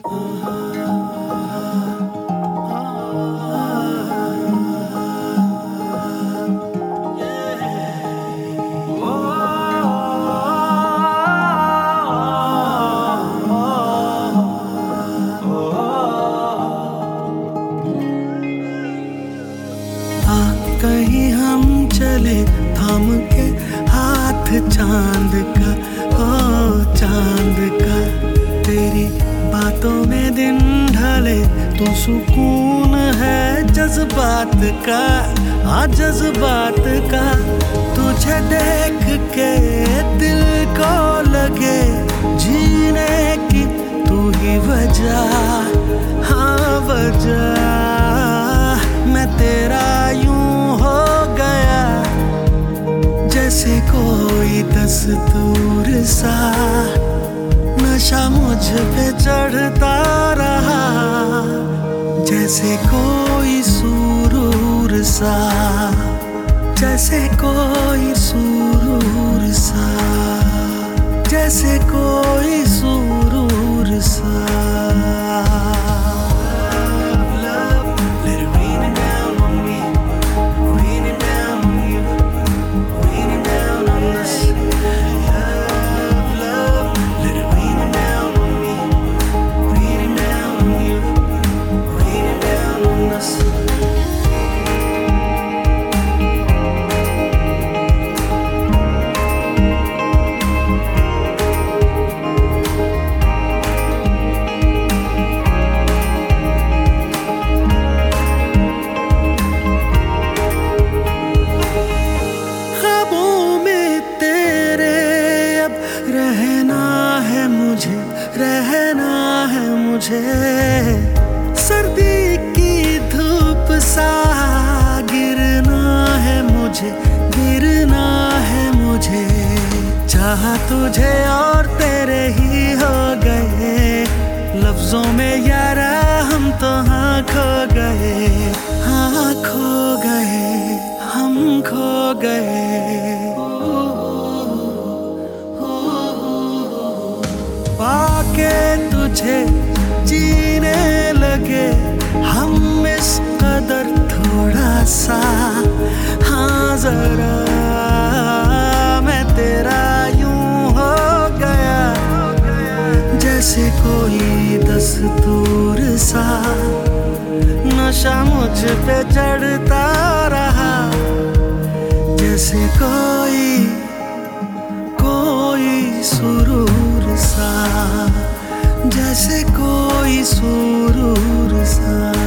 कहीं हम चले थाम के हाथ चांद का, ओ चांद का। तेरी बातों में दिन ढले तो सुकून है जज्बात का, आ जज्बात का। तुझे देख के दिल को लगे जीने की तू ही वजह, हाँ वजह। मैं तेरा यूं हो गया जैसे कोई दस्तूर सा, नशा मुझ पे चढ़ता रहा जैसे कोई सुरूर सा, जैसे कोई सुरूर सा, जैसे कोई सुरूर सा। रहना है मुझे सर्दी की धूप सा, गिरना है मुझे, गिरना है मुझे। चाहा तुझे और तेरे ही हो गए, लफ्जों में यारा हम तो हाँ खो गए, हाँ खो गए, हम खो गए। पाके तुझे जीने लगे हम इस कदर थोड़ा सा, हाँ जरा। मैं तेरा यूं हो गया जैसे कोई दस्तूर सा, नशा मुझ पे चढ़ता रहा जैसे कोई सुरूर सा, जैसे कोई सुरूर सा।